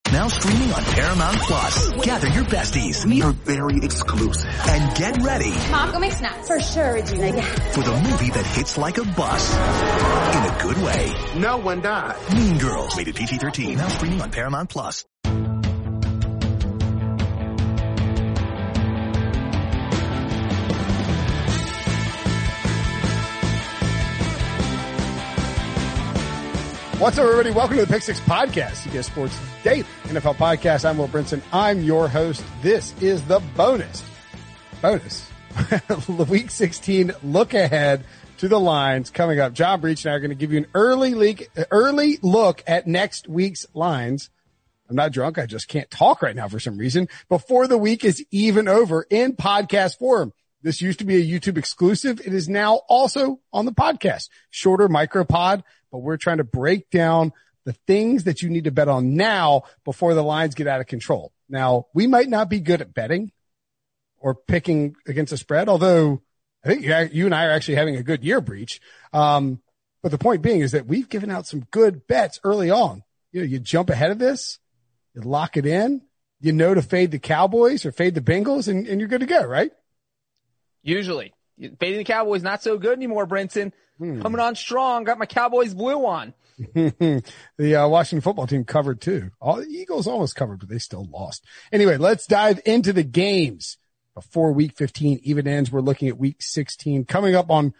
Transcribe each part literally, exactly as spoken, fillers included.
Now streaming on Paramount Plus. Gather your besties. We are very exclusive. And get ready. Mom, go make snacks. For sure, Regina, yeah. For the movie that hits like a bus. In a good way. No one died. Mean Girls. Rated P G thirteen. Now streaming on Paramount Plus. What's up, everybody? Welcome to the Pick Six Podcast, C B S Sports Daily N F L Podcast. I'm Will Brinson. I'm your host. This is the bonus. Bonus. Week sixteen look ahead to the lines coming up. John Breach and I are going to give you an early leak, early look at next week's lines. I'm not drunk. I just can't talk right now for some reason. Before the week is even over in podcast form. This used to be a YouTube exclusive. It is now also on the podcast. Shorter micro pod, but we're trying to break down the things that you need to bet on now before the lines get out of control. Now, we might not be good at betting or picking against a spread, although I think you and I are actually having a good year, Breach. Um, but the point being is that we've given out some good bets early on. You know, you jump ahead of this, you lock it in, you know to fade the Cowboys or fade the Bengals, and, and you're good to go, right? Usually. Fading the Cowboys not so good anymore, Brinson. Hmm. Coming on strong. Got my Cowboys blue on. The uh, Washington football team covered too. All the Eagles almost covered, but they still lost. Anyway, let's dive into the games. Before week fifteen even ends, we're looking at week sixteen coming up on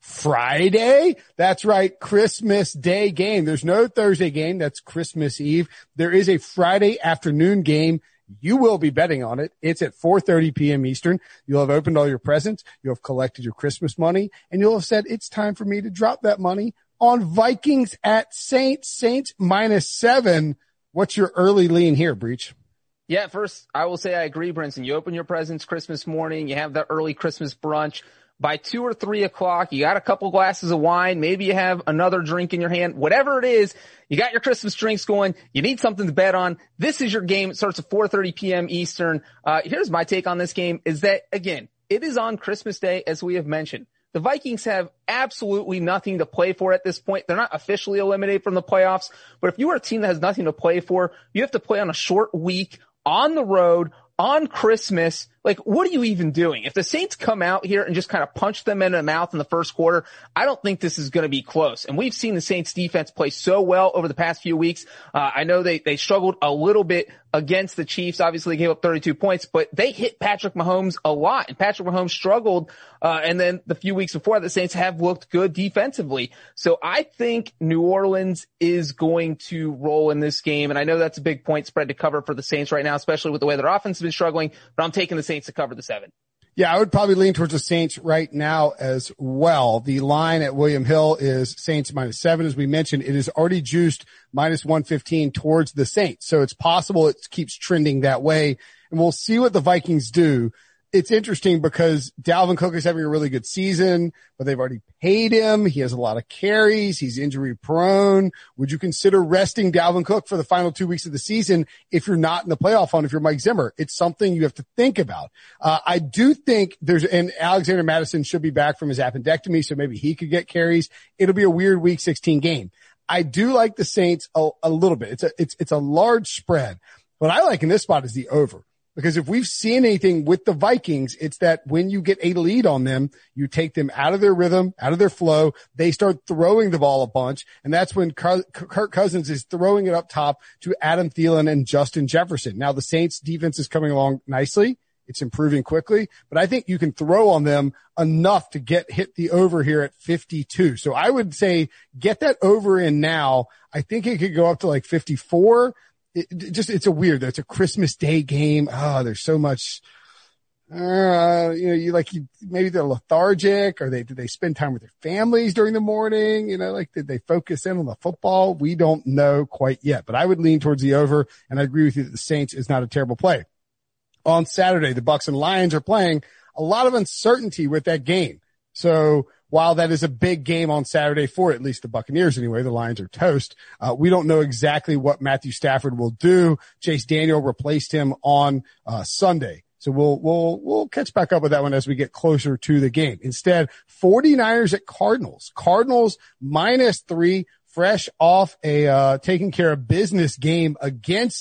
Friday. That's right. Christmas Day game. There's no Thursday game. That's Christmas Eve. There is a Friday afternoon game. You will be betting on it. It's at four thirty p.m. Eastern. You'll have opened all your presents. You'll have collected your Christmas money, and you'll have said, it's time for me to drop that money on Vikings at Saints. Saints minus seven. What's your early lean here, Breach? Yeah, first, I will say I agree, Brinson. You open your presents Christmas morning. You have that early Christmas brunch. By two or three o'clock, you got a couple glasses of wine. Maybe you have another drink in your hand. Whatever it is, you got your Christmas drinks going. You need something to bet on. This is your game. It starts at four thirty p.m. Eastern. Uh, here's my take on this game is that, again, it is on Christmas Day, as we have mentioned. The Vikings have absolutely nothing to play for at this point. They're not officially eliminated from the playoffs, but if you are a team that has nothing to play for, you have to play on a short week, on the road, on Christmas. Like, what are you even doing? If the Saints come out here and just kind of punch them in the mouth in the first quarter, I don't think this is going to be close. And we've seen the Saints defense play so well over the past few weeks. Uh, I know they, they struggled a little bit against the Chiefs. Obviously, they gave up thirty-two points, but they hit Patrick Mahomes a lot. And Patrick Mahomes struggled. Uh, and then the few weeks before, the Saints have looked good defensively. So I think New Orleans is going to roll in this game. And I know that's a big point spread to cover for the Saints right now, especially with the way their offense has been struggling, but I'm taking the Saints to cover the seven. Yeah, I would probably lean towards the Saints right now as well. The line at William Hill is Saints minus seven. As we mentioned, it is already juiced minus one fifteen towards the Saints. So it's possible it keeps trending that way. And we'll see what the Vikings do. It's interesting because Dalvin Cook is having a really good season, but they've already paid him. He has a lot of carries. He's injury prone. Would you consider resting Dalvin Cook for the final two weeks of the season if you're not in the playoff hunt, if you're Mike Zimmer? It's something you have to think about. Uh, I do think there's, and Alexander Mattison should be back from his appendectomy, so maybe he could get carries. It'll be a weird week sixteen game. I do like the Saints a, a little bit. It's a, it's, it's a large spread. What I like in this spot is the over. Because if we've seen anything with the Vikings, it's that when you get a lead on them, you take them out of their rhythm, out of their flow. They start throwing the ball a bunch. And that's when Kirk Cousins is throwing it up top to Adam Thielen and Justin Jefferson. Now the Saints defense is coming along nicely. It's improving quickly, but I think you can throw on them enough to get hit the over here at fifty-two. So I would say get that over in now. I think it could go up to like fifty-four. It, it just, it's a weird, it's a Christmas Day game. Oh, there's so much, uh, you know, you like, you, maybe they're lethargic or they, did they spend time with their families during the morning? You know, like, did they focus in on the football? We don't know quite yet, but I would lean towards the over, and I agree with you that the Saints is not a terrible play. On Saturday, the Bucs and Lions are playing. A lot of uncertainty with that game. So while that is a big game on Saturday for at least the Buccaneers anyway, the Lions are toast. Uh, we don't know exactly what Matthew Stafford will do. Chase Daniel replaced him on uh, Sunday. So we'll, we'll, we'll catch back up with that one as we get closer to the game. Instead, 49ers at Cardinals. Cardinals minus three, fresh off a, uh, taking care of business game against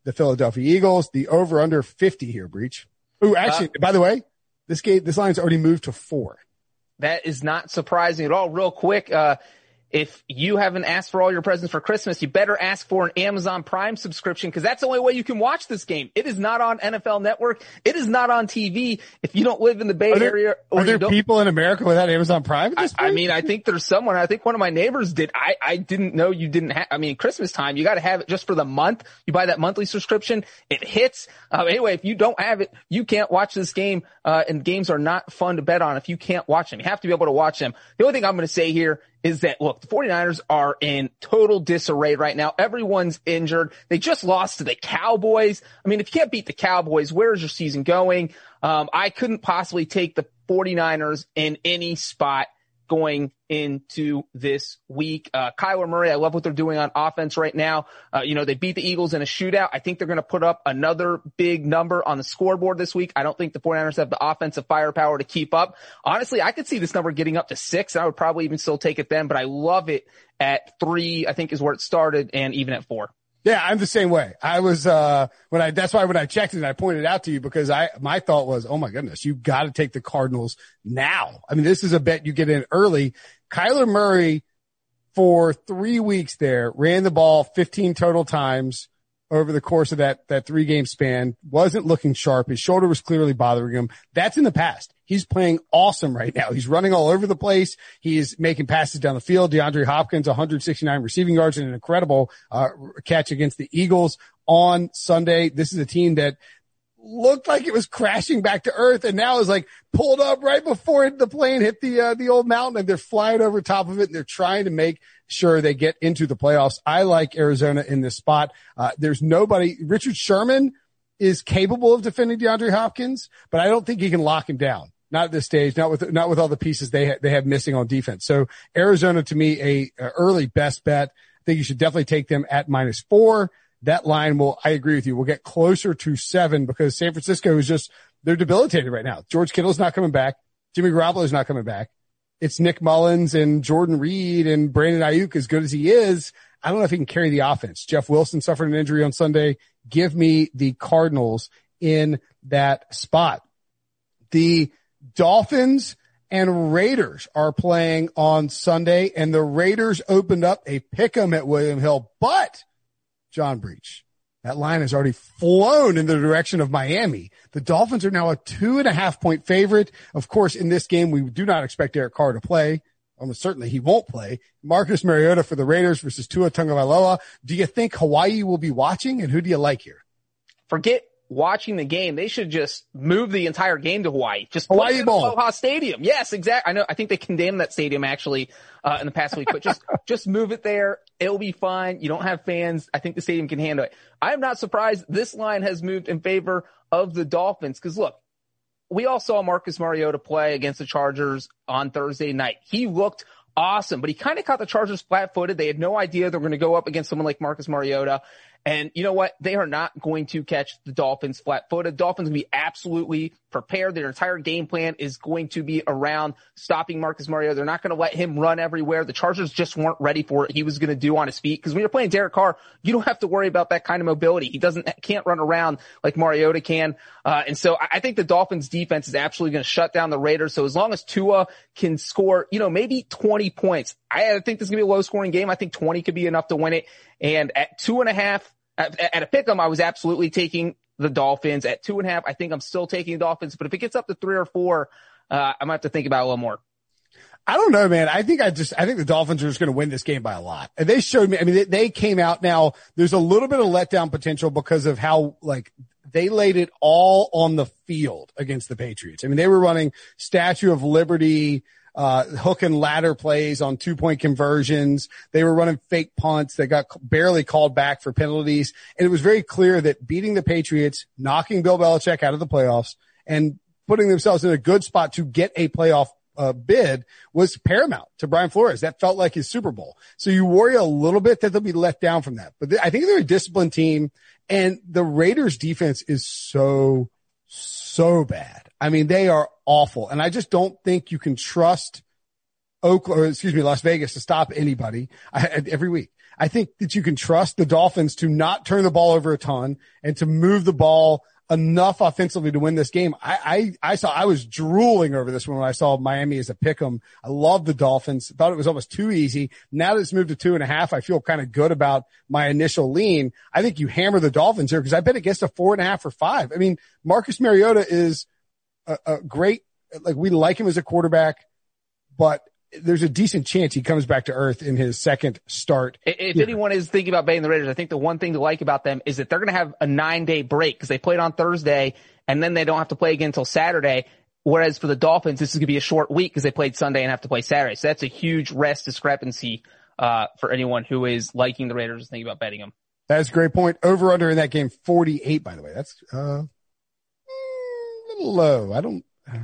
the Philadelphia Eagles. The over under fifty here, Breach. Ooh, actually, uh, by the way, this game, this line's already moved to four. That is not surprising at all. Real quick, uh, if you haven't asked for all your presents for Christmas, you better ask for an Amazon Prime subscription because that's the only way you can watch this game. It is not on N F L Network. It is not on T V. If you don't live in the Bay are there, Area. Or are there people in America without Amazon Prime at this I, point? I mean, I think there's someone. I think one of my neighbors did. I, I didn't know you didn't have. I mean, Christmas time, you got to have it just for the month. You buy that monthly subscription. It hits. Uh, anyway, if you don't have it, you can't watch this game. Uh, and games are not fun to bet on if you can't watch them. You have to be able to watch them. The only thing I'm going to say here is that, look, the 49ers are in total disarray right now. Everyone's injured. They just lost to the Cowboys. I mean, if you can't beat the Cowboys, where is your season going? Um, I couldn't possibly take the 49ers in any spot going into this week. Uh, Kyler Murray, I love what they're doing on offense right now. Uh, you know, they beat the Eagles in a shootout. I think they're going to put up another big number on the scoreboard this week. I don't think the 49ers have the offensive firepower to keep up. Honestly, I could see this number getting up to six. I would probably even still take it then, but I love it at three, I think is where it started, and even at four. Yeah, I'm the same way. I was, uh, when I, that's why when I checked it, I pointed it out to you because I, my thought was, oh my goodness, you've got to take the Cardinals now. I mean, this is a bet you get in early. Kyler Murray for three weeks there ran the ball fifteen total times over the course of that, that three game span, wasn't looking sharp. His shoulder was clearly bothering him. That's in the past. He's playing awesome right now. He's running all over the place. He's making passes down the field. DeAndre Hopkins, one hundred sixty-nine receiving yards and an incredible, uh, catch against the Eagles on Sunday. This is a team that looked like it was crashing back to earth and now is like pulled up right before the plane hit the, uh, the old mountain and they're flying over top of it and they're trying to make sure they get into the playoffs. I like Arizona in this spot. Uh, there's nobody, Richard Sherman is capable of defending DeAndre Hopkins, but I don't think he can lock him down. Not at this stage, not with, not with all the pieces they ha- they have missing on defense. So Arizona to me, a, a early best bet. I think you should definitely take them at minus four. That line will, I agree with you, will get closer to seven because San Francisco is just, they're debilitated right now. George Kittle's not coming back. Jimmy Garoppolo's not coming back. It's Nick Mullins and Jordan Reed and Brandon Ayuk, as good as he is. I don't know if he can carry the offense. Jeff Wilson suffered an injury on Sunday. Give me the Cardinals in that spot. The Dolphins and Raiders are playing on Sunday, and the Raiders opened up a pick'em at William Hill, but John Breach, that line has already flown in the direction of Miami. The Dolphins are now a two and a half point favorite. Of course, in this game, we do not expect Derek Carr to play. Almost certainly he won't play. Marcus Mariota for the Raiders versus Tua Tagovailoa. Do you think Hawaii will be watching, and who do you like here? Forget watching the game. They should just move the entire game to Hawaii. Just Hawaii Bowl. Aloha Stadium. Yes, exactly. I know. I think they condemned that stadium actually, uh, in the past week, but just, just move it there. It'll be fine. You don't have fans. I think the stadium can handle it. I'm not surprised this line has moved in favor of the Dolphins. Cause look, we all saw Marcus Mariota play against the Chargers on Thursday night. He looked awesome, but he kind of caught the Chargers flat footed. They had no idea they were going to go up against someone like Marcus Mariota. And you know what? They are not going to catch the Dolphins flat-footed. Dolphins will be absolutely prepared. Their entire game plan is going to be around stopping Marcus Mariota. They're not going to let him run everywhere. The Chargers just weren't ready for what he was going to do on his feet. Because when you're playing Derek Carr, you don't have to worry about that kind of mobility. He doesn't, can't run around like Mariota can. Uh, and so I think the Dolphins defense is absolutely going to shut down the Raiders. So as long as Tua can score, you know, maybe twenty points, I think this is going to be a low-scoring game. I think twenty could be enough to win it. And at two and a half, At, at a pick'em, I was absolutely taking the Dolphins. At two and a half, I think I'm still taking the Dolphins. But if it gets up to three or four, uh, I might have to think about it a little more. I don't know, man. I think I just, I think the Dolphins are just going to win this game by a lot. And they showed me, I mean, they, they came out now. There's a little bit of letdown potential because of how, like, they laid it all on the field against the Patriots. I mean, they were running Statue of Liberty, uh, hook and ladder plays on two point conversions. They were running fake punts that got barely called back for penalties. And it was very clear that beating the Patriots, knocking Bill Belichick out of the playoffs and putting themselves in a good spot to get a playoff uh, bid was paramount to Brian Flores. That felt like his Super Bowl. So you worry a little bit that they'll be let down from that. But th- I think they're a disciplined team, and the Raiders defense is so, so bad. I mean, they are awful. And I just don't think you can trust Oakland, or excuse me, Las Vegas to stop anybody I, every week. I think that you can trust the Dolphins to not turn the ball over a ton and to move the ball enough offensively to win this game. I, I, I saw, I was drooling over this one when I saw Miami as a pick'em. I love the Dolphins. Thought it was almost too easy. Now that it's moved to two and a half, I feel kind of good about my initial lean. I think you hammer the Dolphins here because I bet it gets to four and a half or five. I mean, Marcus Mariota is a, a great, like we like him as a quarterback, but there's a decent chance he comes back to earth in his second start. If yeah. anyone is thinking about betting the Raiders, I think the one thing to like about them is that they're going to have a nine day break because they played on Thursday and then they don't have to play again until Saturday. Whereas for the Dolphins, this is going to be a short week because they played Sunday and have to play Saturday. So that's a huge rest discrepancy, uh, for anyone who is liking the Raiders and thinking about betting them. That's a great point. Over under in that game, forty-eight, by the way. That's, uh, a little low. I don't, uh,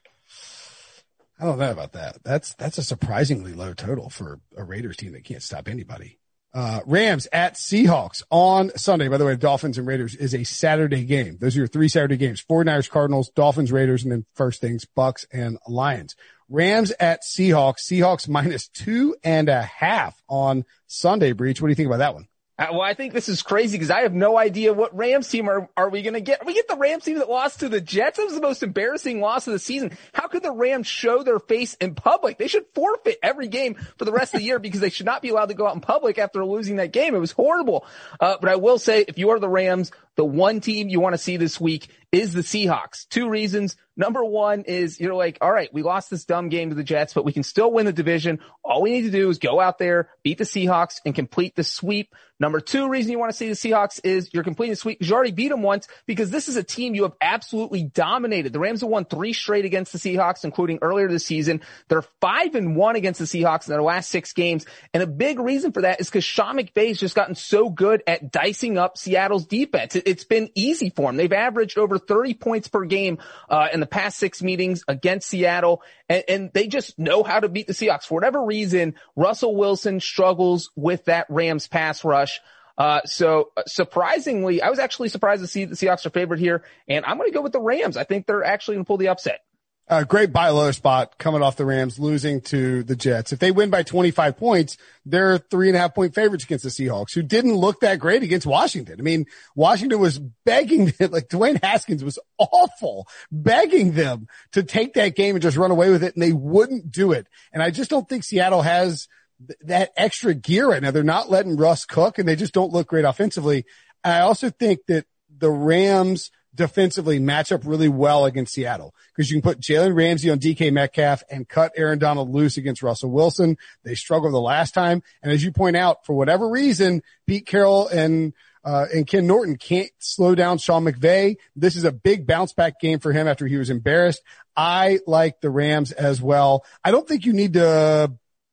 I don't know about that. That's, that's a surprisingly low total for a Raiders team that can't stop anybody. Uh, Rams at Seahawks on Sunday. By the way, Dolphins and Raiders is a Saturday game. Those are your three Saturday games. forty-niners, Cardinals, Dolphins, Raiders, and then first things, Bucks and Lions. Rams at Seahawks. Seahawks minus two and a half on Sunday, Breach. What do you think about that one? Uh, well, I think this is crazy because I have no idea what Rams team are, are we going to get. Are we get the Rams team that lost to the Jets? That was the most embarrassing loss of the season. How could the Rams show their face in public? They should forfeit every game for the rest of the year because they should not be allowed to go out in public after losing that game. It was horrible. Uh, but I will say, if you are the Rams, the one team you want to see this week is the Seahawks. Two reasons. Number one is you're like, all right, we lost this dumb game to the Jets, but we can still win the division. All we need to do is go out there, beat the Seahawks, and complete the sweep. Number two reason you want to see the Seahawks is you're completing the sweep because you already beat them once because this is a team you have absolutely dominated. The Rams have won three straight against the Seahawks, including earlier this season. They're five and one against the Seahawks in their last six games. And a big reason for that is because Sean McVay has just gotten so good at dicing up Seattle's defense. It's been easy for them. They've averaged over thirty points per game, uh, in the past six meetings against Seattle. And, and they just know how to beat the Seahawks. For whatever reason, Russell Wilson struggles with that Rams pass rush. Uh, so uh, surprisingly, I was actually surprised to see the Seahawks are favored here, and I'm going to go with the Rams. I think they're actually going to pull the upset. A uh, great buy low spot coming off the Rams losing to the Jets. If they win by twenty-five points, they're three and a half point favorites against the Seahawks, who didn't look that great against Washington. I mean, Washington was begging them, like Dwayne Haskins was awful, begging them to take that game and just run away with it, and they wouldn't do it. And I just don't think Seattle has th- that extra gear right now. They're not letting Russ cook, and they just don't look great offensively. I also think that the Rams defensively match up really well against Seattle because you can put Jalen Ramsey on D K Metcalf and cut Aaron Donald loose against Russell Wilson. They struggled the last time. And as you point out, for whatever reason, Pete Carroll and, uh, and Ken Norton can't slow down Sean McVay. This is a big bounce back game for him after he was embarrassed. I like the Rams as well. I don't think you need to,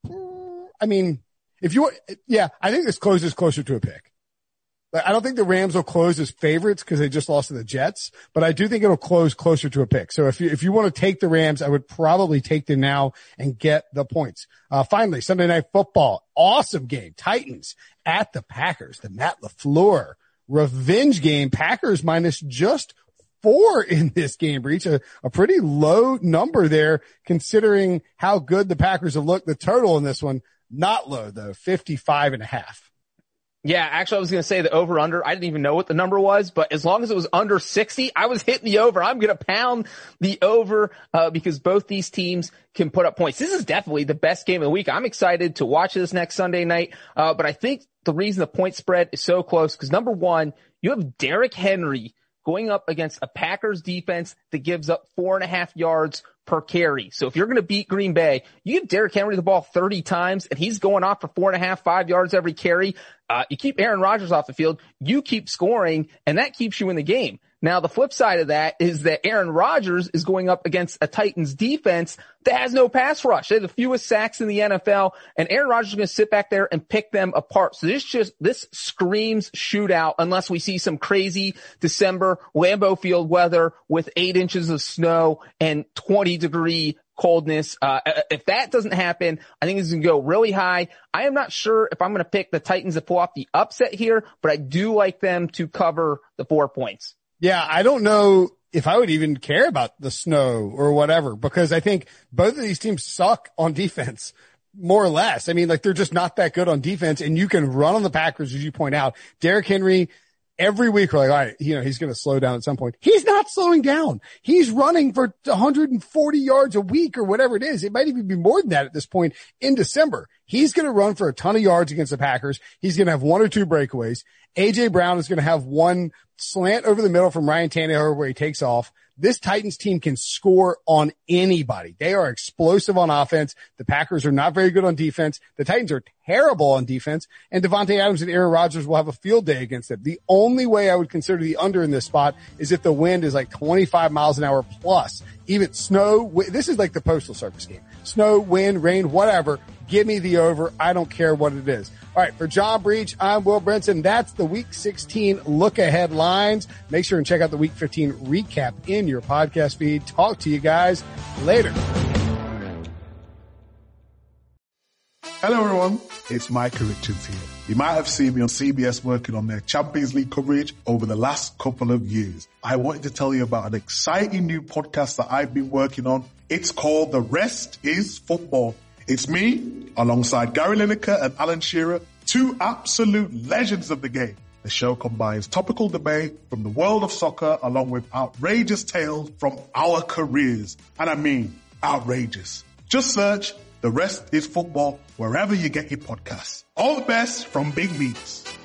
I mean, if you, yeah, I think this closes closer to a pick. I don't think the Rams will close as favorites because they just lost to the Jets, but I do think it'll close closer to a pick. So if you, if you want to take the Rams, I would probably take them now and get the points. Uh, finally, Sunday Night Football, awesome game. Titans at the Packers, the Matt LaFleur revenge game. Packers minus just four in this game, Breach. A, a pretty low number there considering how good the Packers have looked. The total in this one, not low though, fifty-five and a half. Yeah, actually, I was going to say the over-under. I didn't even know what the number was, but as long as it was under sixty, I was hitting the over. I'm going to pound the over uh because both these teams can put up points. This is definitely the best game of the week. I'm excited to watch this next Sunday night, uh but I think the reason the point spread is so close because, number one, you have Derrick Henry going up against a Packers defense that gives up four and a half yards per carry. So if you're going to beat Green Bay, you give Derrick Henry the ball thirty times and he's going off for four and a half, five yards every carry. Uh, you keep Aaron Rodgers off the field, you keep scoring, and that keeps you in the game. Now, the flip side of that is that Aaron Rodgers is going up against a Titans defense that has no pass rush. They have the fewest sacks in the N F L, and Aaron Rodgers is going to sit back there and pick them apart. So this just, this screams shootout unless we see some crazy December Lambeau Field weather with eight inches of snow and twenty degree coldness. Uh, if that doesn't happen, I think it's going to go really high. I am not sure if I'm going to pick the Titans to pull off the upset here, but I do like them to cover the four points. Yeah, I don't know if I would even care about the snow or whatever, because I think both of these teams suck on defense. more or less. I mean, like they're just not that good on defense, and you can run on the Packers, as you point out. Derrick Henry, every week we're like, all right, you know, he's going to slow down at some point. He's not slowing down. He's running for one hundred forty yards a week or whatever it is. It might even be more than that at this point in December. He's going to run for a ton of yards against the Packers. He's going to have one or two breakaways. A J Brown is going to have one slant over the middle from Ryan Tannehill where he takes off. This Titans team can score on anybody. They are explosive on offense. The Packers are not very good on defense. The Titans are terrible on defense. And Devontae Adams and Aaron Rodgers will have a field day against them. The only way I would consider the under in this spot is if the wind is like twenty-five miles an hour plus. Even snow. This is like the Postal Service game. Snow, wind, rain, whatever. Give me the over. I don't care what it is. All right. For John Breach, I'm Will Brinson. That's the week sixteen look ahead lines. Make sure and check out the week fifteen recap in your podcast feed. Talk to you guys later. Hello, everyone. It's Micah Richards here. You might have seen me on C B S working on their Champions League coverage over the last couple of years. I wanted to tell you about an exciting new podcast that I've been working on. It's called The Rest is Football. It's me, alongside Gary Lineker and Alan Shearer, two absolute legends of the game. The show combines topical debate from the world of soccer along with outrageous tales from our careers. And I mean outrageous. Just search The Rest is Football wherever you get your podcasts. All the best from Big Meats.